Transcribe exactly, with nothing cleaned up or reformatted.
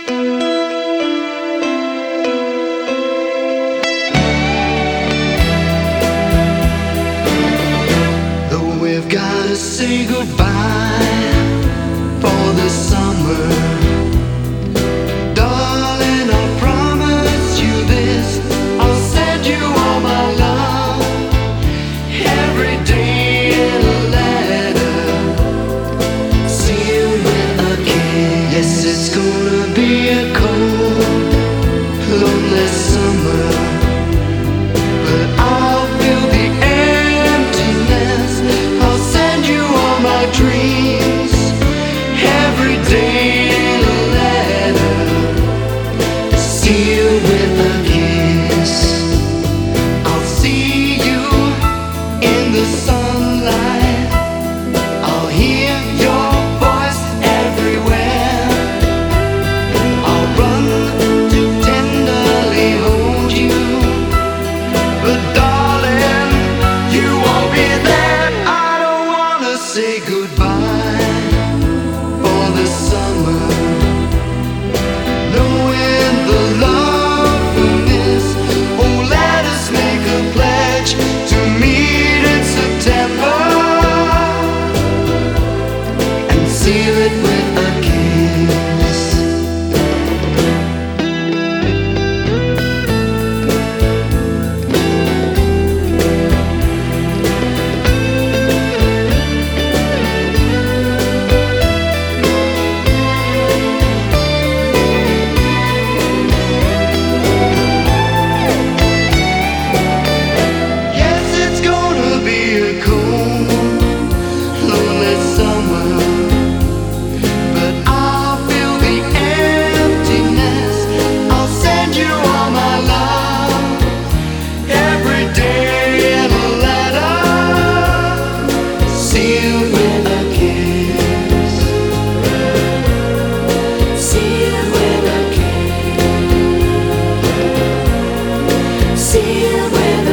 Though we've gotta say goodbye for the summer, darling, I promise you this: I'll send you all my love every day in a letter, sealed with a kiss. Yes, it's gonna be a cold, lonely summer, but I'll feel the emptiness. I'll send you all my dreams every day in a letter, sealed with a kiss. I'll see you in the sunlight, I'll hear your voice everywhere, I'll run to tenderly hold you, but darling, you won't be there. I don't wanna say goodbye for the summer, knowing the love we miss. Oh, let us make a pledge to meet in September and seal it with a kiss. Yes, it's gonna be a cold, lonely summer, but I'll feel the emptiness. I'll send you all my love every day in a letter, sealed with a kiss, sealed with a kiss, sealed with a